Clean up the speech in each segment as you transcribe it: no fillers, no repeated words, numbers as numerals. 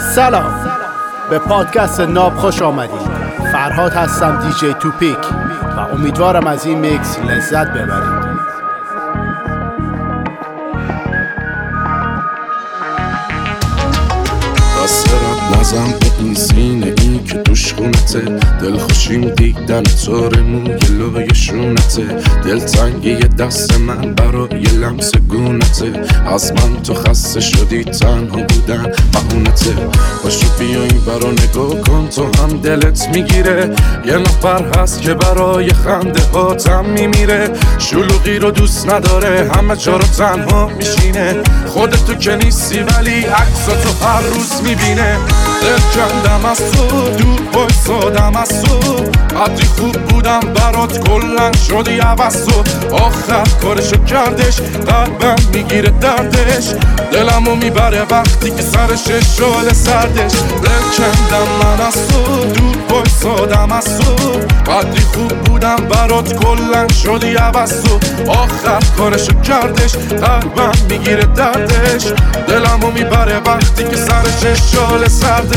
سلام، به پادکست ناب خوش آمدید. فرهاد هستم، دیجی توپیک، و امیدوارم از این میکس لذت ببرید. نزن به این سینه این که توش خونته، دل خوشیم دیدن طور موی لای شونته، دل تنگی دست من برای لمس گونته، از من تو خسته شدی تنها بودن بهونته، باشو بیا این برا نگاه کن تو هم دلت میگیره، یه نفر هست که برای خنده هاتم میمیره، شلوغی رو دوست نداره همه جا رو تنها میشینه، خودتو که نیستی ولی عکساتو هر روز میبینه، دل کندم از تو دور بایستادم از تو، قدری خوب بودم برات کلن شدی عوض تو، آخر کارشو کردش قلبم میگیره دردش، دلمو میبره وقتی که سرش شال سردش، دل کندم من از تو دور بایستادم از تو، قدری خوب بودم برات کلن شدی عوض تو، آخر کارشو کردش قلبم میگیره دردش، دلمو میبره وقتی که سرش شال سردش.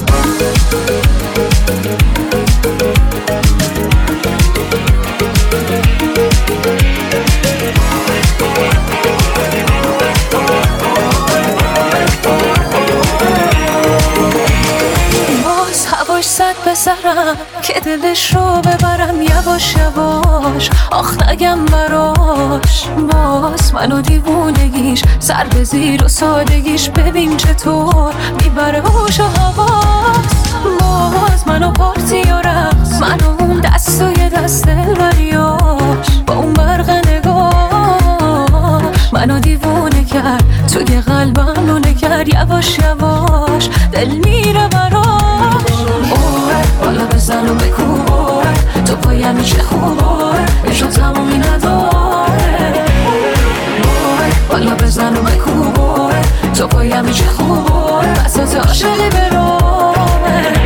باز هواش زد به سرم که دلش رو ببرم یواش یواش، آخ نگم براش، باز منو دیوونگیش سر به زیر و سادگیش، ببین چطور میبره هوش و حواس، باز منو پارتی و رقص، منو اون دست و یه دست دلبریاش، با اون برق نگاه منو دیوونه کرد، توی قلبم لونه کرد، یواش یواش دل میره براش، بالا بزن و بکوبار تو پایم چه خوبار بشو تمومی نداره، بالا بزن و بکوبار تو پایم چه خوبار بسات عاشقی برامه.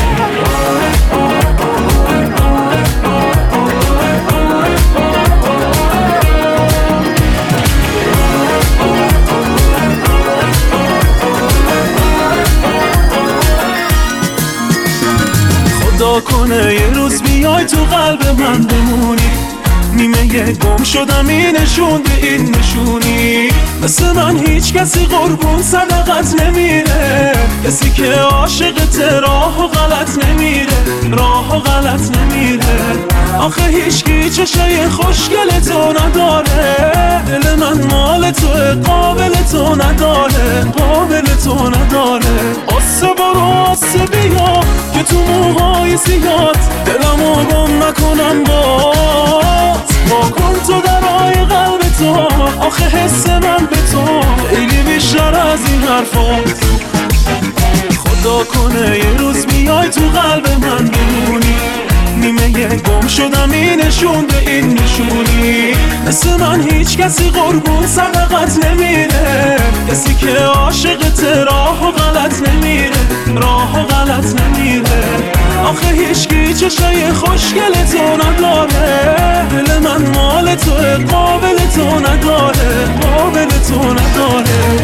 خدا کنه یه روز بیای تو قلب من بمونی، نیمه گم شدم این نشون به این نشونی، مثل من هیچ کسی قربون صدقت نمیره، کسی که عاشقت راه و غلط نمیره، راه و غلط نمیره، آخه هیچکی چشای خوشگل تو نداره، دل من مال توه قابل تو نداره، قابل تو نداره، آسه برو آسه بیا که تو موهای زیاد دلمو گم نکنم با کن تو درای قلب تو، آخه حس من به تو خیلی بیشتر از این حرفات، خدا کنه یه روز بیای تو قلب من بمونی، نیمه گم شدم این نشون به این نشونی، مثل من هیچ کسی قربون صدقت نمیره، کسی که عاشقت راه و غلط نمیره، راه و غلط نمیره، آخه هیچکی چشای خوشگل تو نداره، دل من مال توه قابل تو نداره، قابل تو نداره.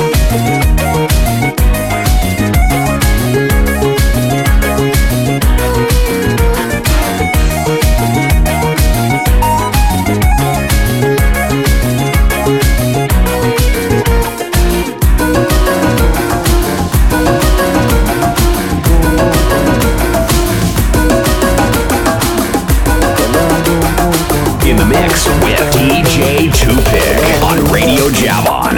In the mix with DJ Tupic on Radio Javon.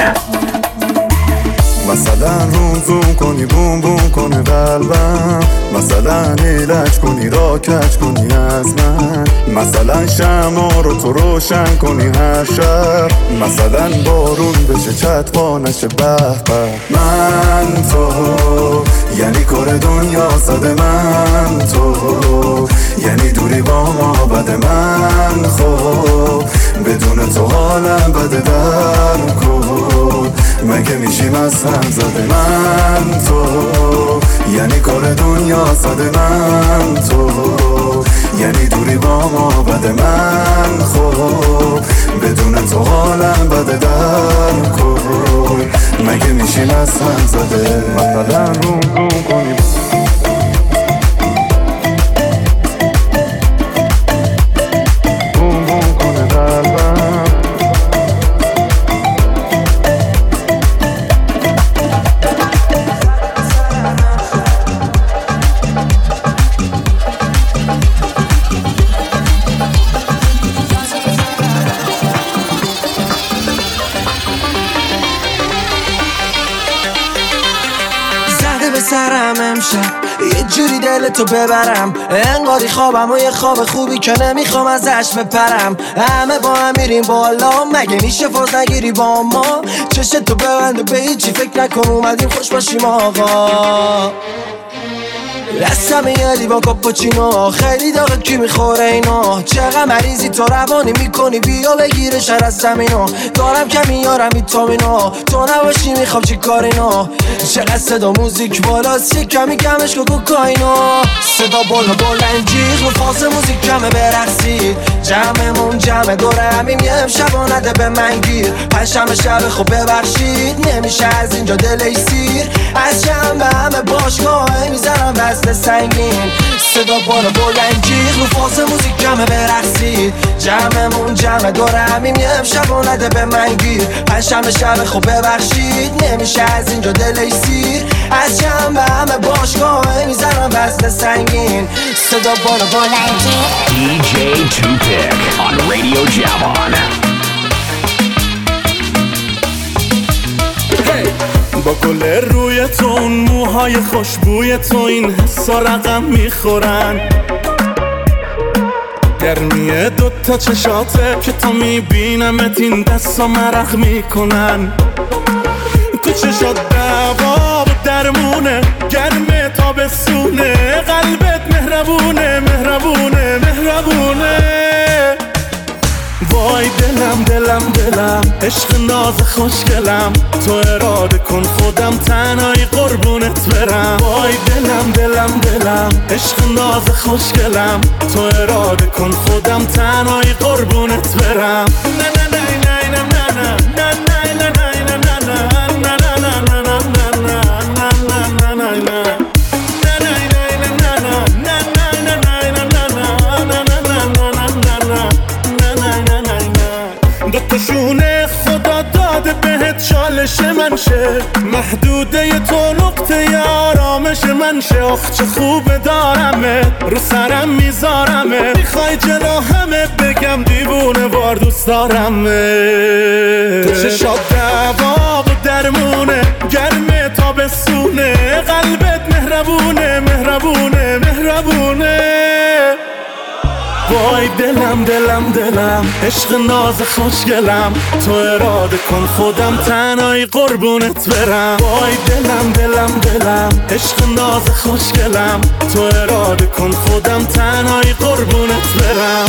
مثلا روم کنی بوم بوم کنه قلبم، مثلا ایلج کنی را کج کنی از من، مثلا شمع رو تو روشن کنی هر شب، مثلا بارون بشه چتبا نشه به به، من تو یعنی کار دنیا صد، من تو یعنی دوری با ما بد، من خب بدون تو حالم بده، در کن مگه میشیم از هم زده، من تو یعنی کار دنیا صده، من تو یعنی دوری با ما بده، من خب بدون تو حالم بده، در کن مگه میشیم از هم زده، مثلا روم سرم امشب یه جوری دلتو ببرم، انقدری خوابم و یه خواب خوبی که نمیخوام ازش بپرم. همه با هم میریم بالا، مگه میشه فاز نگیری با ما؟ چشتو ببند و به هیچی فکر نکن، اومدیم خوش باشیم آقا. دستم یه لیوان کاپوچینو، خیلی داغه کی میخوره اینا؟ چقدر مریضی تو روانی میکنی، بیا بگیره شر از زمینو. دارم که میارم ویتامینو، تو نباشی میخوام چی کار اینا؟ چقدر صدا موزیک بالاست، یه کمی کمش کو کوکائینو. صدا بالا بلنجیغ و فاز موزیک کمه برقصید، جمعمون جمع دوره همیم یه امشبا نده به من گیر. پنجشنبه شب خب ببخشید، نمیشه از اینجا دلش سیر. از جنبه همه باشگاه میزنم وزن سنگین، صدا بالا بلنجیغ رو فاز موزیک کمه برقصید، جمعمون جمع دوره همیم یه امشبا نده به من گیر. پنجشنبه شب خب ببخشید، نمیشه از اینجا دلش سیر. از جنبه همه باشگاه میزنم وزن سنگین، صدا بالا بلنجیغ. DJ Tupic on Radio Javon. با گل روی تو، اون موهای خوشبوی تو، این حسا رقم میخورن. گرمی دوتا چشاته که تا میبینمت این دستا مرق میکنن. تو چشات دوا و درمونه، گرمه تابستونه، قلبت مهربونه مهربونه مهربونه. وای دلم دلم دلم، عشق ناز خوشگلم، تو اراده کن خودم تنهایی قربونت برم. وای دلم دلم دلم، عشق ناز خوشگلم، تو اراده کن خودم تنهایی قربونت برم. نه نه نه نه نه نه نه نه نه نه دوتاشونه خدا داده بهت چالش من شه، محدوده تو نقطه آرامش من شه. آخ چه خوبه دارمه، رو سرم میذارمه، میخوای جلو همه بگم دیوونه وار دوست دارمه. تو چشات دوا و درمونه، گرمه تابستونه، قلبت مهربونه مهربونه مهربونه. وای دلم دلم دلم، عشق ناز خوشگلم، تو اراده کن خودم تنهایی قربونت برم. وای دلم دلم دلم، عشق ناز خوشگلم، تو اراده کن خودم تنهایی قربونت برم.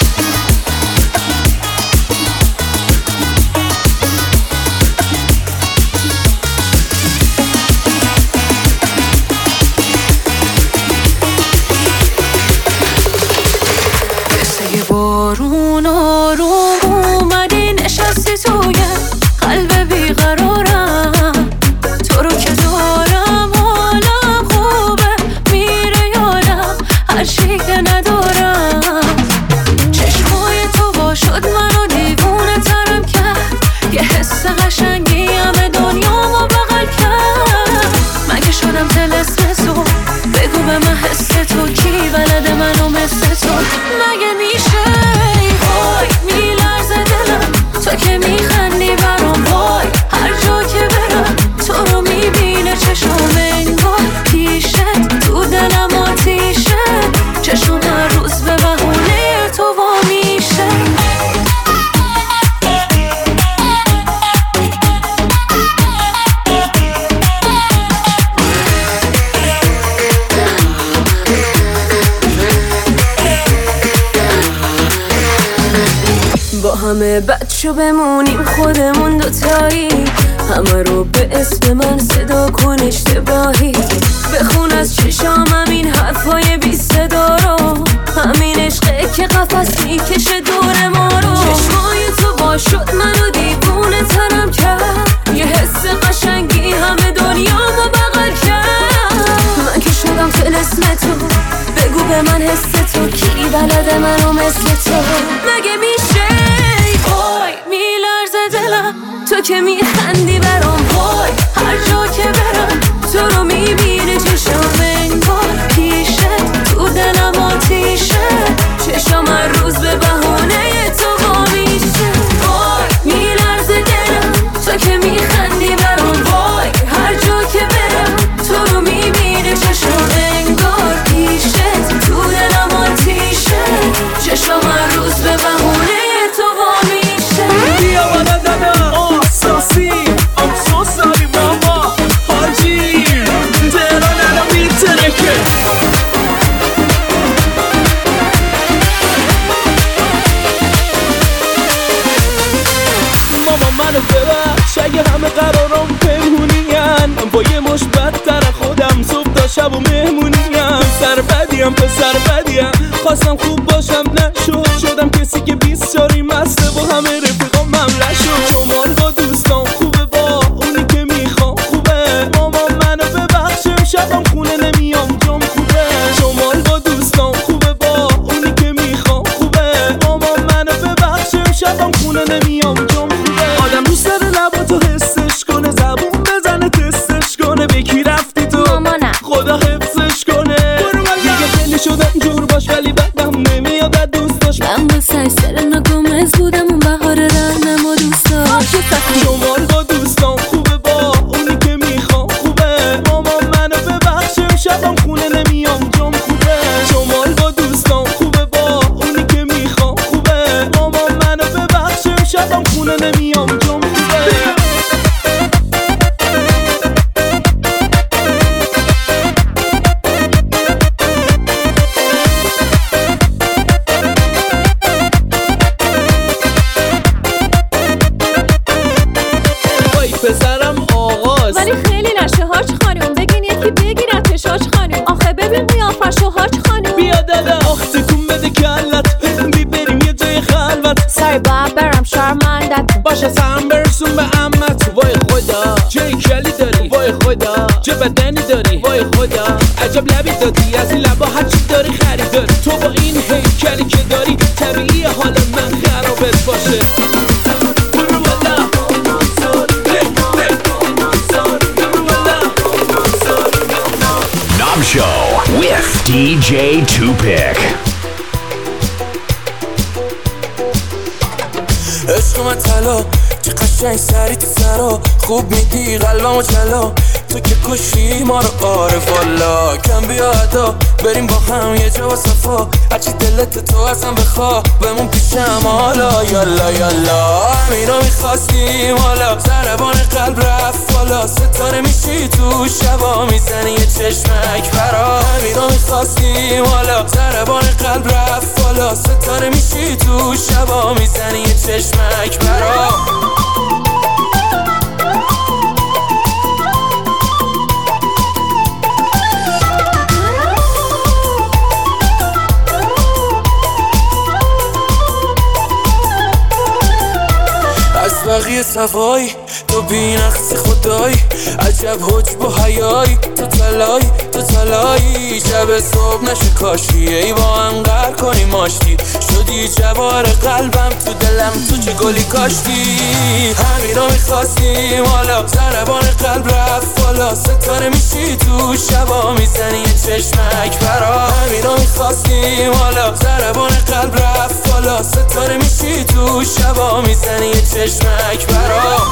بارون آروم اومدی نشستی توی قلب بیقرارم، تو رو که دارم حالم خوبه، میره یادم هر چی که ندارم. چشمای تو با شد منو دیوونه ترم کرد، یه حس قشنگی همه دنیامو بغل کرد. مگه شدم طلسم تو، بگو به من حس تو، کی بلده منو مثل تو؟ مگه میشه؟ وای میلرزه دلم، تو که میخندی برام. وای هر جا که برم تو رو میبینه چشم، انگار پیشت تو دلم آتیشه، چشم هر روز به بهونه تو وا میشه. با همه بچه بمونیم خودمون دوتایی، همه رو به اسم من صدا کن اشتباهی. بخون از چشامم این حرفای بی صدا رو، همین عشقه که قفس میکشه دور ما رو. چشمای تو با شد منو دیوونه ترم کرد، یه حس قشنگی همه دنیامو بغل کرد. من که شدم طلسم تو، بگو به من حس تو، کی بلده منو مثل تو؟ مگه میشه؟ وای میلرزه دلم، تو که میخندی برام. وای هر جا که برم تو رو میبینه چشم، انگار پیشت تو دلم آتیشه، چشم هر روز به بهونه تو وا میشه. وای میلرزه دلم، تو که میخندی برام. وای هر جا که برم تو رو میبینه همه قرارم پنهونین، با یه مش بدتر خودم صبح تا شب و مهمونین. پسر بدیم خواستم خوب باشم نشد، شدم کسی که 20 شاری مسته با همه رفیقام مملح شد. شمال با دوستان خوبه، با اونی که میخوام خوبه، مامان منو ببخشه شبم خونه نمیام جام خوبه. شمال با دوستان خوبه، با اونی که میخوام خوبه، مامان منو ببخشه شبم خونه نمیام جام خوبه. آدم دوست داره لباتو حسش کنه، زبون بزنه تستش کنه، به کی رفتی تو مامانم خدا حفظش کنه. شدم جور باش ولی بعدم نمیاد از دوست داشت. من با سرسرنا گمز بودم اون بهار رهنم و دوست داشت. شمال با دوستان خوبه، با اونی که میخوام خوبه، مامان منو ببخشه شبم خونه نمیام جام خوبه. شمال با دوستان خوبه، با اونی که میخوام خوبه، مامان منو ببخشه شبم خونه نمیام جام خوبه. پسرم آغاز ولی خیلی نشه هاج خانم، بگین یکی بگیرتش هاج خانم. آخه ببین قیافش و هاج خانم. بیا دادا آخ تکون بده کلت، بی بریم یه جای خلوت. سری باید برم شرمندت باشه سهم برسون به عمت. وای خدا چه کلی داری، وای خدا چه بدنی داری، وای خدا عجب لبی دادی، از این لبا هرچی داری خریداری. تو با این هیکلی که داری طبیعی حال من خرابت باشه. Show with DJ Tupic. عشق من طلا چه قشنگ سری تو سرا، خوب میدی قلبمو جلا، تو که کشی ما رو آره والا. کم بیا ادا بریم با هم یه جا و صفا، هرچی دلت تو ازم بخوا بمون پیشم حالا. یالا یالا همینو میخواستیم حالا، ضربان قلب رفت بالا، ستاره میشی تو شبا میزنی یه چشمک برا. همینو میخواستیم حالا، ضربان قلب رفت بالا، ستاره میشی تو شبا میزنی یه چشمک برا. از بقیه صفایی تو بینقص خدایی، عجب حجب و حیایی، تو تلایی شب صبح نشه کاشی، ای با هم قر کنی ماشتی، شدی جوار قلبم تو دلم تو چه گلی کاشتی. همین رو میخواستیم حالا، ضربان قلب رفت بالا، ستاره میشی تو شبا میزنی یه چشمک برا. همین رو میخواستیم حالا، ضربان قلب رفت بالا، ستاره میشی تو شبا میزنی یه چشمک برا.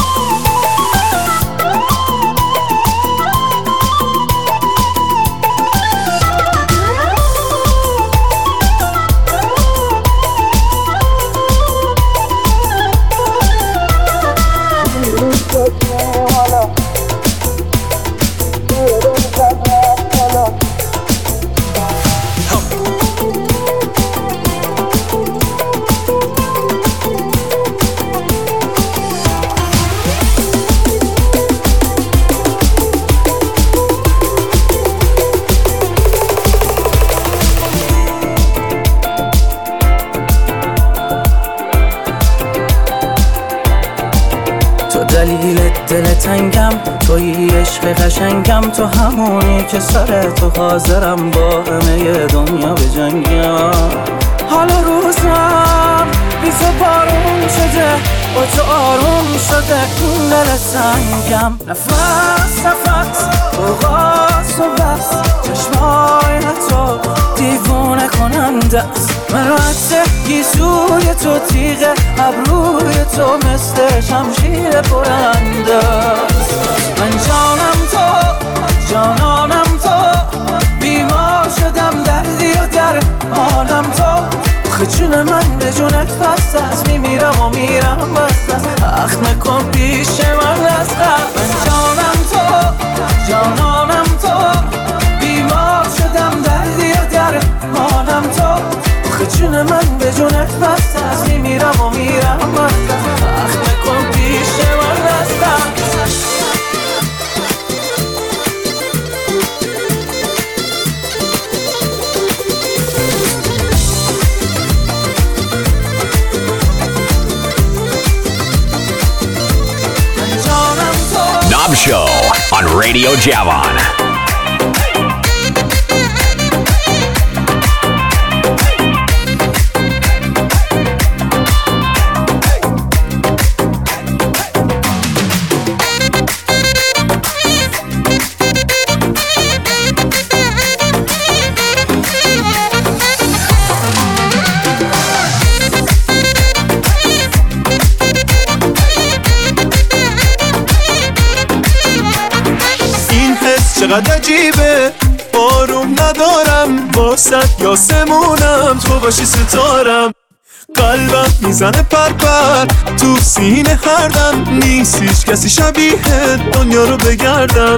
دلیل دل تنگم توی عشق قشنگم، تو همونی که سر تو حاضرم با همه دنیا بجنگم. حالا روزم ریز بارون شده، با تو آروم شده این دل سنگم. نفس اوقات و بس، چشمای تو دیوونه کننده است. من رد گیسوی تو تیغه، ابروی تو مثل شمشیر برنده است. من جانانم تو بیمار شدم، دردی و درمانم تو. آخه جون من به جونت بسته است، میمیرم و میرم بسته است. اخ نکن پیش من از قلب. من جانانم تو بیمار شدم، دردی و درمانم تو. آخه جون من به جونت بسته است، میمیرم و میرم بسته است. اخ نکن پیش من از قلب. Radio Javon. چقدر عجیبه آروم ندارم واسط یاسمونم تو باشی ستارم قلبم میزنه پرپر تو سینه هردم نیست هیچ کسی شبیه دنیا رو بگردم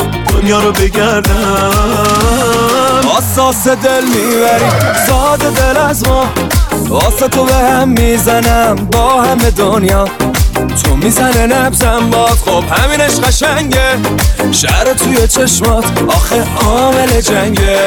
اساس دل میبری ساده دل از ما واسه تو به هم میزنم با همه دنیا تو میزنه نبزم باز خب همینش قشنگه شهر توی چشمات آخه عامل جنگه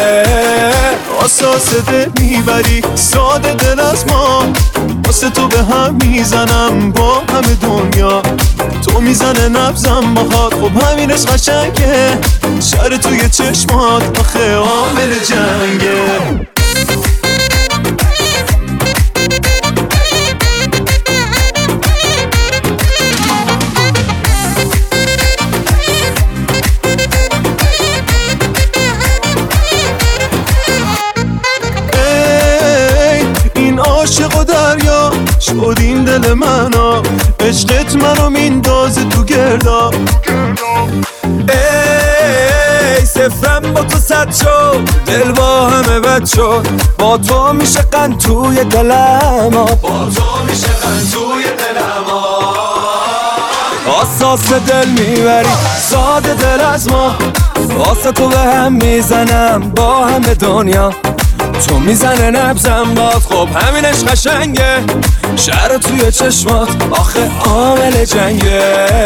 اساس دل میبری ساده دل از ما واسه تو به هم میزنم با همه دنیا تو میزنه نبزم باهات خب همینش قشنگه شهر توی چشمات آخه عامل جنگه عاشق و دریا شد این دل منو عشقت منو میندازه تو گردا ای صفرم با تو صد شد دل با همه بد شد با تو میشه قند توی دلم اساس دل میبری ساده دل از ما واسه تو به هم میزنم با همه دنیا تو میزنه نبزم باز خب همینش قشنگه شهر توی چشمات آخه عامل جنگه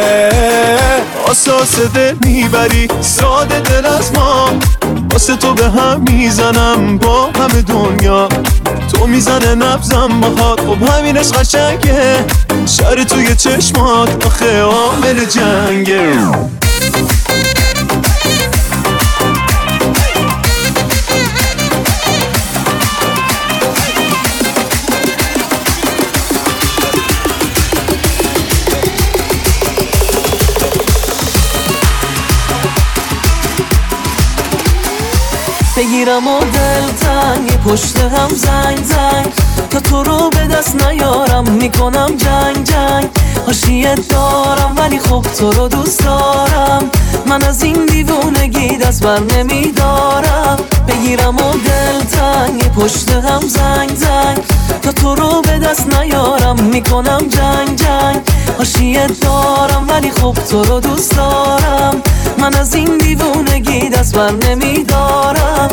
اساس دل میبری ساده دل از ما واسه تو به هم میزنم با همه دنیا تو میزنه نبزم باهات خب همینش قشنگه شهر توی چشمات آخه عامل جنگه بگیرم و دلتنگ پشت هم زنگ تا تو رو به دست نیارم میکنم جنگ حاشیه دارم ولی خب تو رو دوست دارم من از این دیوونگی دست بر نمیدارم بگیرم و دلتنگ پشت هم زنگ تا تو رو به دست نیارم میکنم جنگ حاشیه دارم ولی خب تو رو دوست دارم من از این دیوونگی دست بر نمیدارم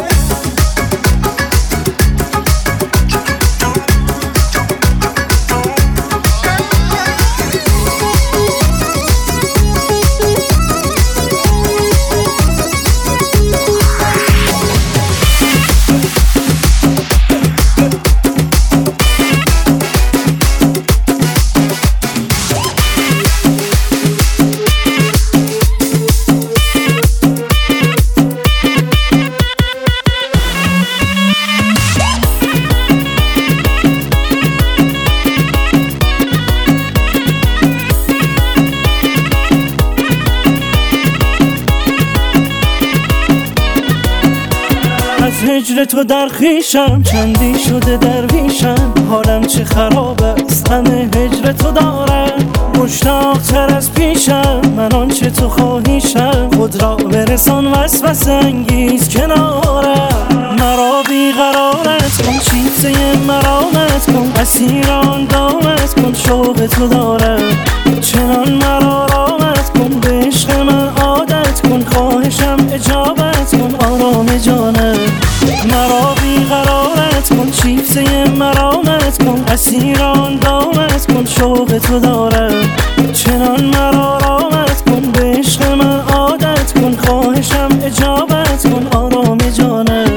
هجر تو در خیشم چندی شده درویشم حالم چه خراب است همه هجر تو دارم مشتاق تر از پیشم من آنچه تو خواهیشم خود را برسان وسوسه انگیز کنارم مرا بیقرارت کن چیزه مرامت کن اسیران دامت کن شوق تو دارم چنان مرا رامت کن به عشق من عادت کن خواهشم اجابت کن آرام جانم مرا بیقرارت کن چیفته مرامت کن اسیران دامت کن شوق تو دارم چنان مرا رامت کن به عشق من عادت کن خواهشم اجابت کن آرام جانم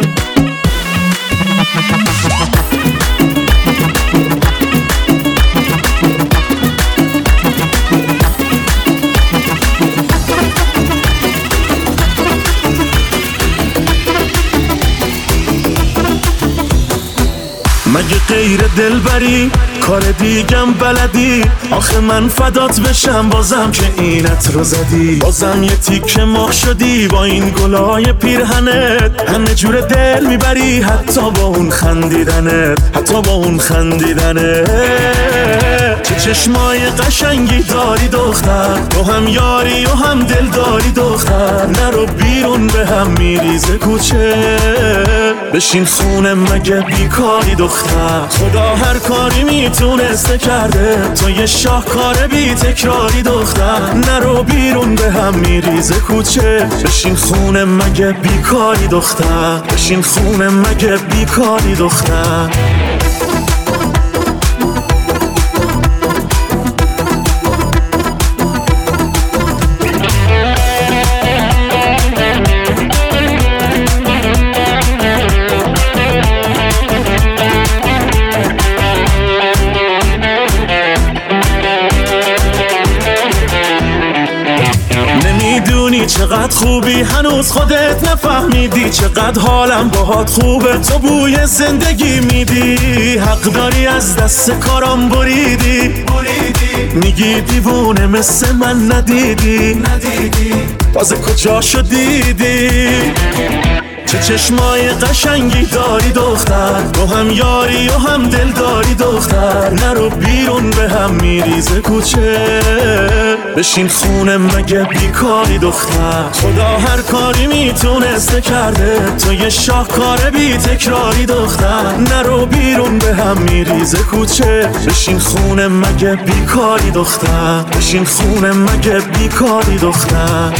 مگه غیر دلبری کار دیگم بلدی؟ آخه من فدات بشم بازم که اینت رو زدی، بازم یه تیکه ماه شدی با این گلای پیرهنت، همه جور دل میبری حتی با اون خندیدنت، حتی با اون خندیدنت. چه چشمای قشنگی داری دختر، تو هم یاری و هم دل داری دختر، نرو بیرون به هم میریزه کوچه، بشین خونه مگه بیکاری دختر. خدا هر کاری میتونسته کرده، تو یه شاهکار بی تکراری دختر، نرو بیرون به هم میریزه کوچه، بشین خونه مگه بیکاری دختر، بشین خونه مگه بیکاری دختر. چقدر خوبی هنوز خودت نفهمیدی، چقدر حالم باهات خوبه تو بوی زندگی میدی، حق داری از دست کارام بریدی، میگی دیوونه مثل من ندیدی، تازه کجاشو دیدی؟ چه چشمای قشنگی داری دختر، تو هم یاری و هم دل داری دختر، نرو بیرون به هم میریزه کوچه، بشین خونه مگه بیکاری دختر. خدا هر کاری میتونسته کرده، تو یه شاهکار بی تکراری دختر، نرو بیرون به هم میریزه کوچه، بشین خونه مگه بیکاری دختر، بشین خونه مگه بیکاری دختر.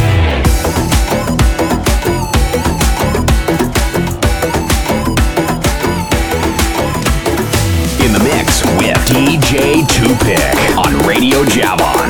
DJ Tupic on Radio Javon.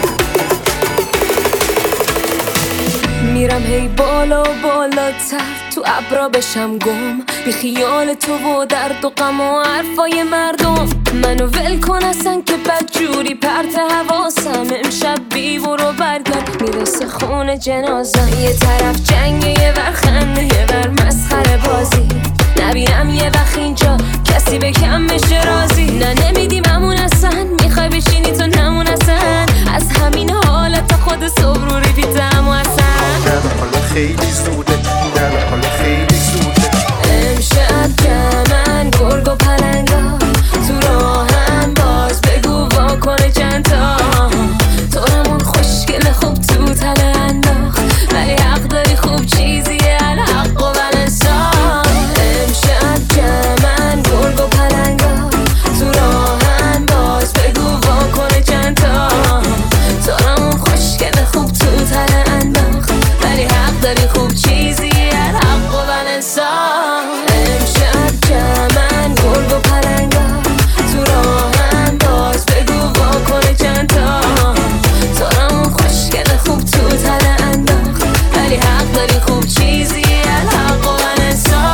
میرم هی بالا و بالاتر تو ابرا بشم گم، بی خیال تو و درد و غم و حرفای مردم، منو ول کن اصلا که بدجوری پرت حواسم، امشب بی برو برگرد میرسه خونه جنازم، یه طرف جنگه یه ور خنده یه ور مسخره بازی، نبینم یه وقت اینجا کسی به کم بشه رازی، نه نمیدیم همون اصلا میخوای بشینی تو نمون اصلا، از همین حالت خود صبح رو ریپیتم و اصلا حالا خیلی زوده، حالا خیلی زوده، امشب جمعن گرگ و پلنگا تو راهم، باز بگو واکنه چند تا تو همون خوشگل خوب تو تله انداخت، ولی حق داری خوب چیزیه الحق و بلنسا، امشب جمعن گرگ و پلنگا تو راهم، باز بگو واکنه چند تا تو همون خوشگل خوب تو تله انداخت، ولی حق داری خوب چیزیه الحق و بلنسا، امشب جمعن گرگ و پلنگا تو راهم، باز بگو واکنه چند تا تو همون خوشگل خوب تو تله انداخت، ولی حق داری خوب چیزیه الحق و بلنسا.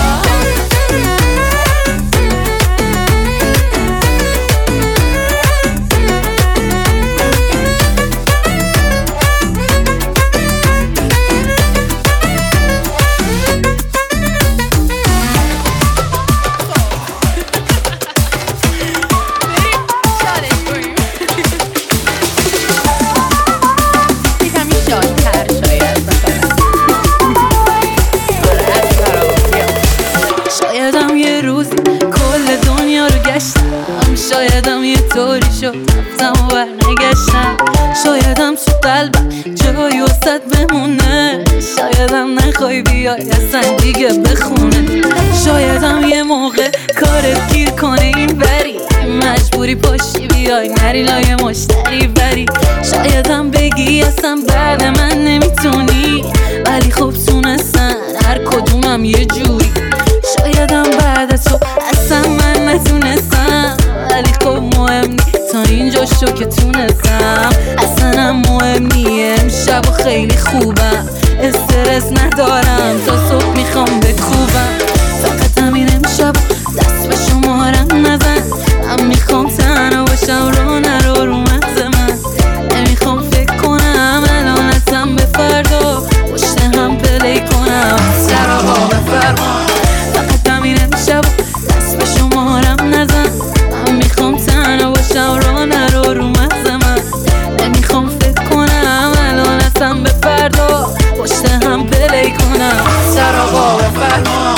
شایدم یه روزی کل دنیا رو گشتم، شایدم یه طوری شد رفتم و برنگشتم، شایدم تو قلبم جایی واسد بمونه، شایدم نخوای بیای اصلا دیگه بخونه، شایدم یه موقع کارت گیر کنه این بری، مجبوری پاشی بیای نری لای مشتری بری، شایدم بگی اصلا بعد من نمیتونی، ولی خب تونستن هر کدومم یه جوری، شایدم بعد تو اصلا من نتونستم، ولی خب مهم نی تا اینجا شو که تونستم، اصلا هم مهم نی امشب و خیلی خوبم، استرس ندارم تا صبح میخوام بکوبم، فقط همین امشب دست به شمارم نزن، من میخوام تنها باشم رو نرو رو مغز من، نمیخوام فکر کنم الان اصلا به فردا پشت هم پلی کنم سراغا بفرما، فقط همین امشب دست به شمارم هم پلی کنم سراغا بفرما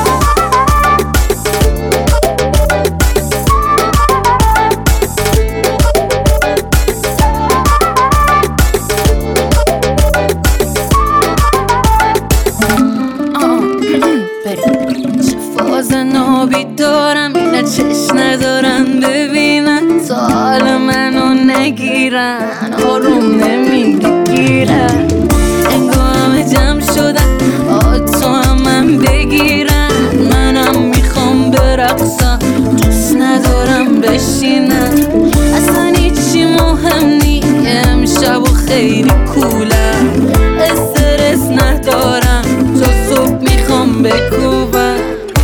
دارم اینا چشم ندارن ببینن تا حال منو نگیرن آروم نمیگیرن انگار همه جمع شدن تو هم من بگیرن منم میخوام برقصم دوست ندارم بشینن اصلا هیچی مهم نی امشب و خیلی کولم استرس ندارم تا صبح میخوام بکوبم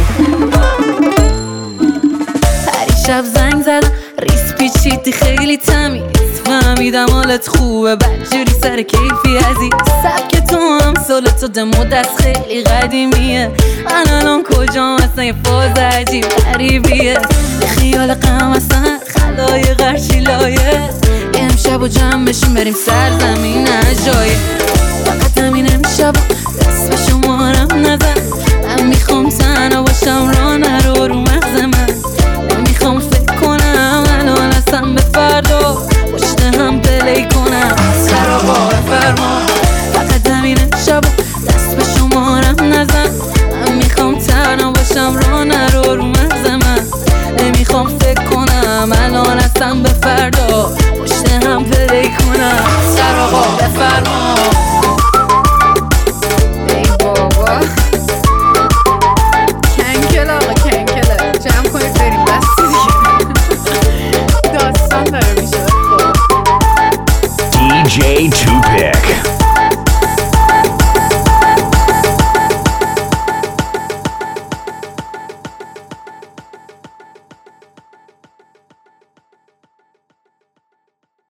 شب زنگ زدم ریس پیچیدی خیلی تمیز فهمیدم حالت خوبه بدجوری سر کیفی عزیز سبک تو هم سالتو دمو دست خیلی قدیمیه من الان کجام اصلا یه فاز عجیب غریبیه خیال غم اصلا خلای غرشی لایه امشب و جمع بشیم بریم سرزمین عجایب فقط همین امشب دست به شمارم نزن من میخوام تنها باشم راه نرو رو مغز من نمیخوام فکر کنم الان اصلا به فردا پشت هم پلی کنم سراغا بفرما فقط همین امشب دست به شمارم نزن من میخوام تنها باشم راه نرو رو مغز من نمیخوام فکر کنم الان اصلا به فردا پشت هم پلی